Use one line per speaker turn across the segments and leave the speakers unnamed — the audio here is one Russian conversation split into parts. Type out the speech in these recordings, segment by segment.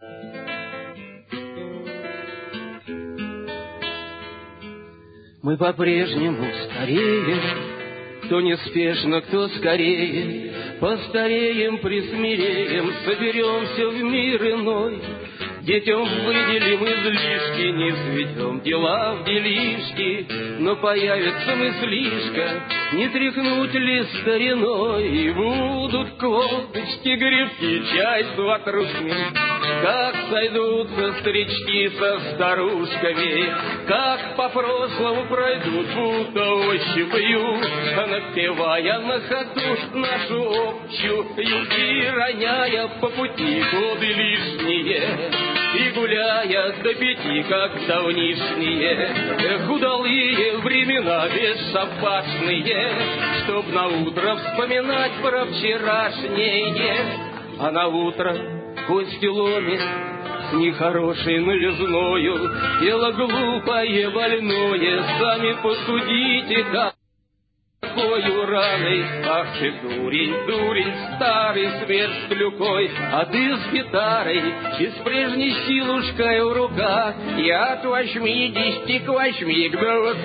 Мы по-прежнему стареем, кто неспешно, кто скорее, постареем, присмиреем, соберемся в мир иной. Детям выделим излишки, не сведем дела в делишки, но появится мыслишка, не тряхнуть ли стариной, и будут косточки, грибки, чай с ватрушками, как сойдутся старички со старушками, как по прошлому пройдут, будто ощупью, напевая на ходу нашу общую и роняя по пути годы лишние. И гуляя до 5, как давнишние, удалые времена бесшабашные, чтоб на утро вспоминать про вчерашнее. А на утро кости ломит с нехорошей новизною, тело глупое, больное, сами посудите, как такою раной. Ах ты, дурень, дурень, старый смерть с клюкой, а ты с гитарой и с прежней силушкой в руках. Я от 80 к 8 к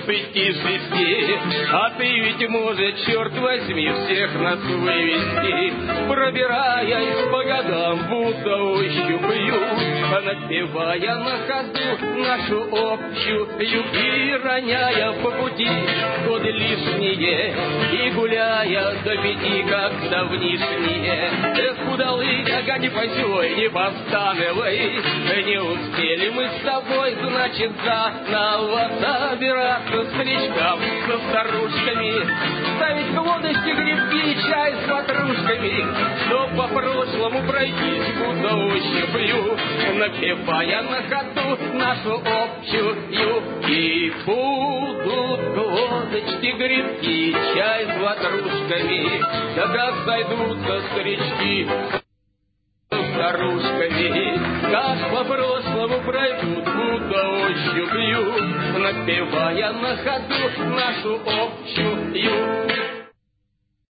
26, а ты ведь, может, черт возьми, всех нас вывести, пробираясь по годам, будто ощупью, напевая на ходу нашу общую и роняя по пути годы лишние. И гуляя до 5, как давнишние, худалыга, не позевой, не постановой, не успели мы с тобой, значит, заново собираться старичкам со старушками, ставить лодочки, грибки, чай с ватрушками, чтоб по прошлому пройтись, будто ощупью, напевая на ходу нашу общую, и будут лодочки, грибки, чай с ватрушками, да как сойдутся старички с старушками, как по прошлому пройдут, будто ощупью, напевая на ходу нашу общую